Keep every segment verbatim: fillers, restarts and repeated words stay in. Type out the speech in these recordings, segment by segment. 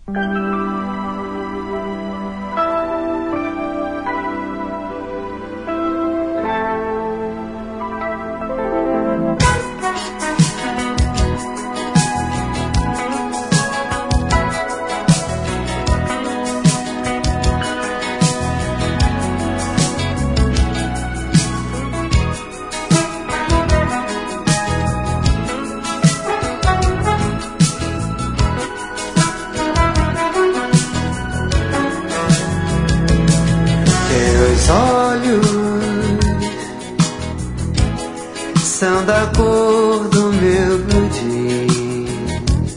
São da cor do meu blue jeans.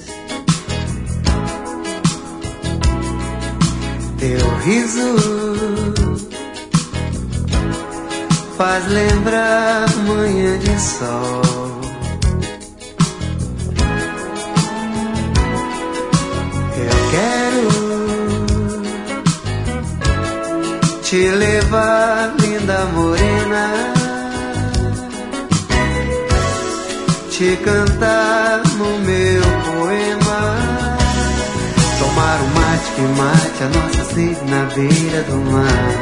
Teu riso faz lembrar manhã de sol. Eu quero te levar, linda morena, te cantar no meu poema, tomar um mate que mate a nossa sede na beira do mar.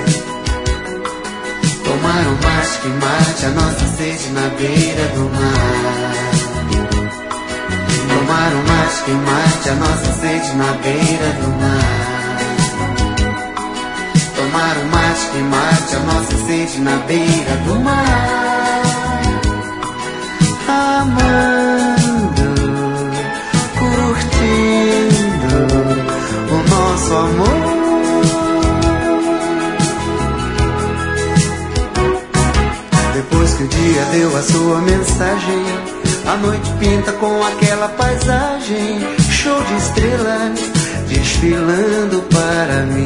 Tomar um mate que mate a nossa sede na beira do mar. Tomar um mate que mate a nossa sede na beira do mar. Tomar um mate que mate a nossa sede na beira do mar. Amando, curtindo o nosso amor. Depois que o dia deu a sua mensagem, a noite pinta com aquela paisagem, show de estrelas desfilando para mim,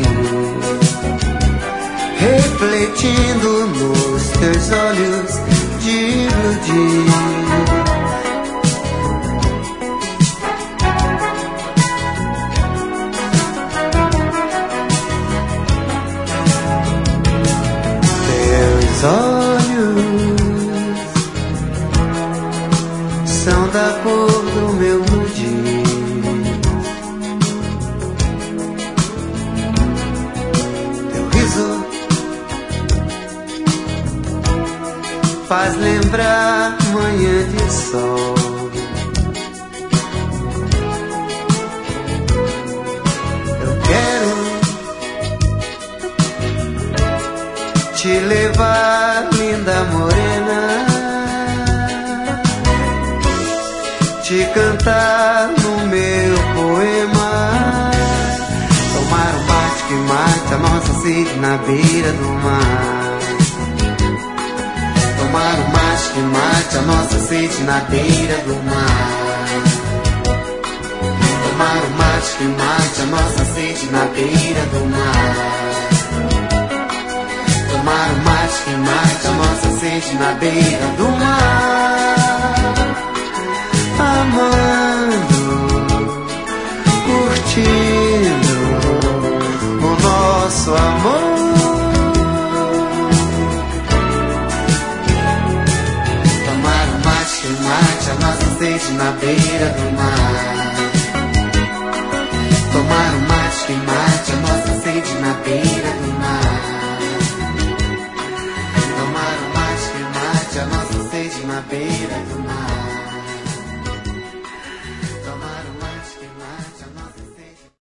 refletindo nos teus olhos de iludir. Teus olhos são da cor do meu blue jeans. Teu riso faz lembrar manhã de sol. Eu quero te levar, linda morena, te cantar no meu poema, tomar um mate que mate a nossa sede na beira do mar. Tomar um mate que mate a nossa sede na beira do mar. Tomar um mate que mate a nossa sede na beira do mar. Tomar um mate que mate a nossa sede na beira do mar. Amando, curtindo o nosso amor. Tomar um mate que mate a nossa sede na beira do mar.